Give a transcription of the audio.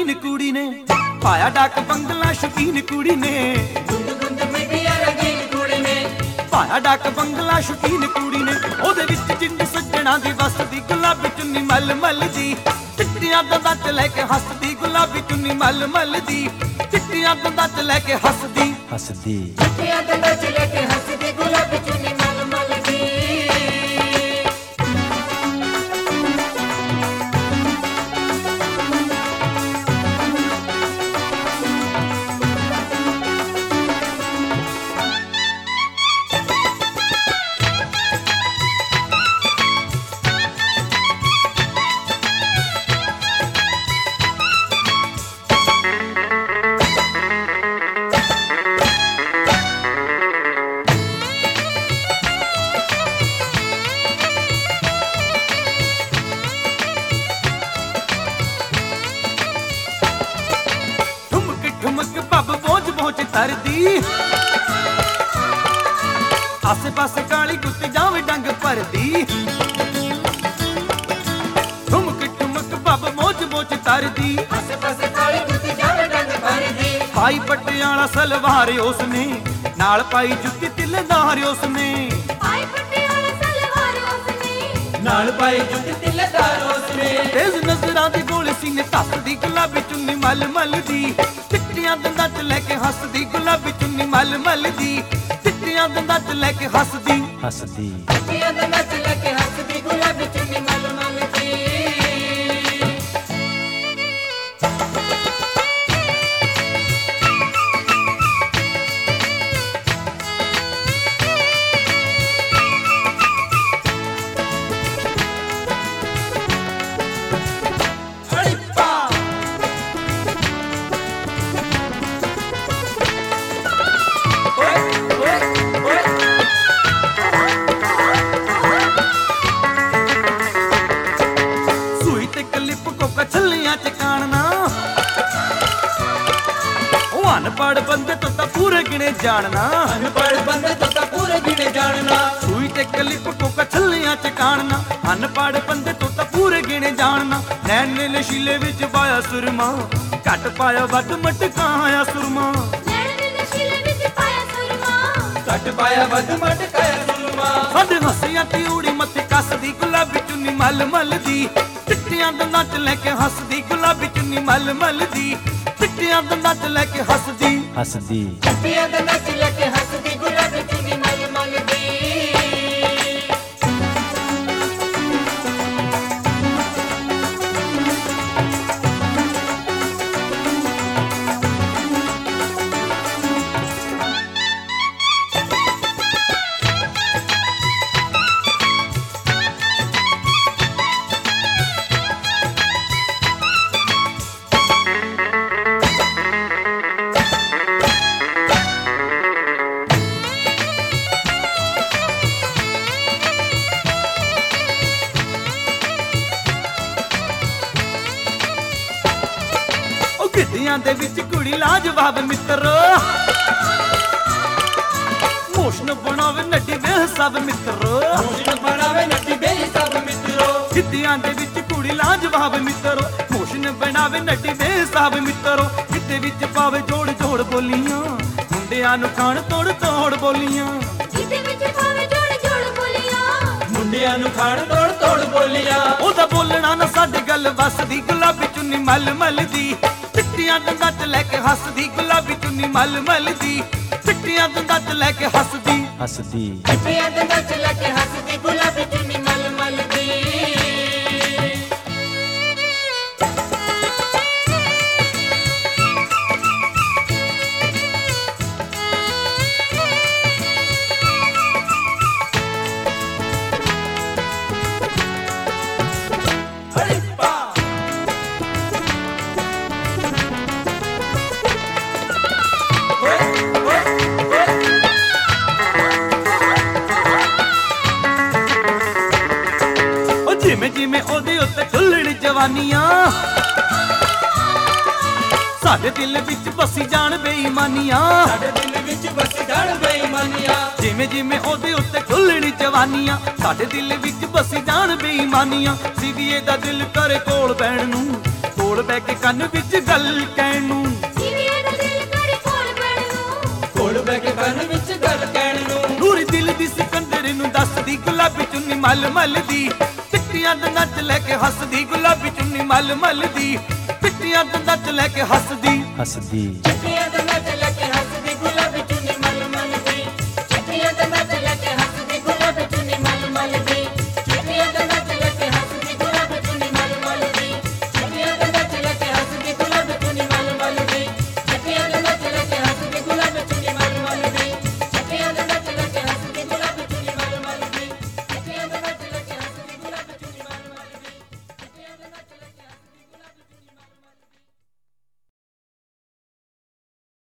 रंगीन कुड़ी ने पाया डाक बंगला शौकीन कुड़ी ने पाया डाक बंगला शौकीन कुड़ी ने ओदे विच जिंद सज्जणा दी वसदी गुलाबी चुन्नी मल मल दी चिट्टियां दंदां च लैके हसदी गुलाबी चुन्नी मल मल दी चिट्टियां दंदां च लैके हसदी हसदी चिट्टियां दंदां च लैके हसदी गुलाबी चुन्नी मल मल दी तरदी आसे पासे काली कुत्ती जावे डंग भरदी ठुमक ठुमक पब मोच मोच तरदी आसे पासे काली कुत्ती जावे डंग भरदी पाई पटियाला सलवार उसने नाल पाई जुत्ती तिलदार उसने पाई पटियाला सलवार उसने नाल पाई जुत्ती तिलदार उसने तेज नजरां दी गोल सीने तसदी गुलाबी चुन्नी मल मल दी चिट्टियां दंदां च लैके हसदी गुलाबी चुन्नी मल मल दी चिट्टियां दंदां च लैके हसदी हसदी चिट्टियां दंदां च लैके हसदी गुलाबी चुन्नी मल मल दी अनपढ़ बंदे तो ता पूरे गिने जानना अनपढ़ बंदे तो ता पूरे गिने जानना सूई ते कलिप को कछलियां च कानना अनपढ़ बंदे तो ता पूरे गिने जानना नैन ने नशीले विच पाया सुरमा घट पाया वट मटकाया सुरमा नैन ने नशीले विच पाया सुरमा घट पाया वट मटकाया सुरमा साडे हसियां ती उड़ी मत्थे कसदी गुलाबी चुन्नी मल मल दी चिट्टियां दंदां च लैके हसदी गुलाबी चुन्नी मल मल दी चिट्टियां दंदां च लैके हसदी हसदी चिट्टियां दंदां च लैके हसदी गुलाबी चुन्नी मल मल दी गिद्धियां दे विच कुड़ी लाजवाब मित्रो मोशन बनावे नड्डी बेहिसाब मित्रो मोशन बनावे नड्डी बेहिसाब मित्रो गिद्धियां दे विच कुड़ी लाजवाब मित्रो मोशन बनावे नड्डी बेहिसाब मित्रो गिद्धे विच पावे जोड़ जोड़ बोलियां मुंडियां नु खाण तोड़ तोड़ बोलियां गिद्धे विच पावे जोड़ जोड़ बोलियां मुंडियां नु खाण तोड़ तोड़ बोलियां ओदा बोलना ना साडे गल वसदी गुलाबी चुन्नी मल मल दी चिट्टियां दंदां च लैके हसदी गुलाबी चुन्नी मल मल दी चिट्टियां दंदां च लैके हसदी हसदी चिट्टियां दंदां च लैके हसदी गुलाबी चुन्नी मल मल दी जिमें जिमें ओदे उत्ते खुल्लण जवानियां साडे दिल विच बसी जान बेईमानियां ਵਿੱਚ ਵਸ ਜਾਣ ਬੇਈਮਾਨੀਆਂ। ਜਿਵੇਂ ਜਿਵੇਂ ਉਹਦੇ ਉੱਤੇ ਖੁੱਲਣੀ ਜਵਾਨੀਆਂ, ਸਾਡੇ ਦਿਲ ਵਿੱਚ ਬਸੀ ਜਾਣ ਬੇਈਮਾਨੀਆਂ। ਸੀਵੀਏ ਦਾ ਦਿਲ ਕਰੇ ਕੋਲ ਬਹਿਣ ਨੂੰ, ਕੋਲ ਬਹਿ ਕੇ ਕੰਨ ਵਿੱਚ ਗੱਲ ਕਹਿਣ ਨੂੰ। ਸੀਵੀਏ ਦਾ ਦਿਲ ਕਰੇ ਕੋਲ ਬਹਿਣ ਨੂੰ, ਕੋਲ ਬਹਿ ਕੇ ਕੰਨ ਵਿੱਚ ਗੱਲ ਕਹਿਣ ਨੂੰ। ਨੂਰ ਦਿਲ ਦੀ ਸਿਕੰਦਰ ਨੂੰ ਦੱਸਦੀ ਗੁਲਾਬੀ ਚੁੰਨੀ ਮਲ ਮਲ ਦੀ, ਚਿੱਟੀਆਂ ਦੰਦਾਂ 'ਚ ਲੈ ਕੇ ਹੱਸਦੀ ਗੁਲਾਬੀ ਚੁੰਨੀ ਮਲ ਮਲ ਦੀ, ਚਿੱਟੀਆਂ ਦੰਦਾਂ 'ਚ ਲੈ ਕੇ ਹੱਸਦੀ ਚਿੱਟੀਆਂ ਦੰਦਾਂ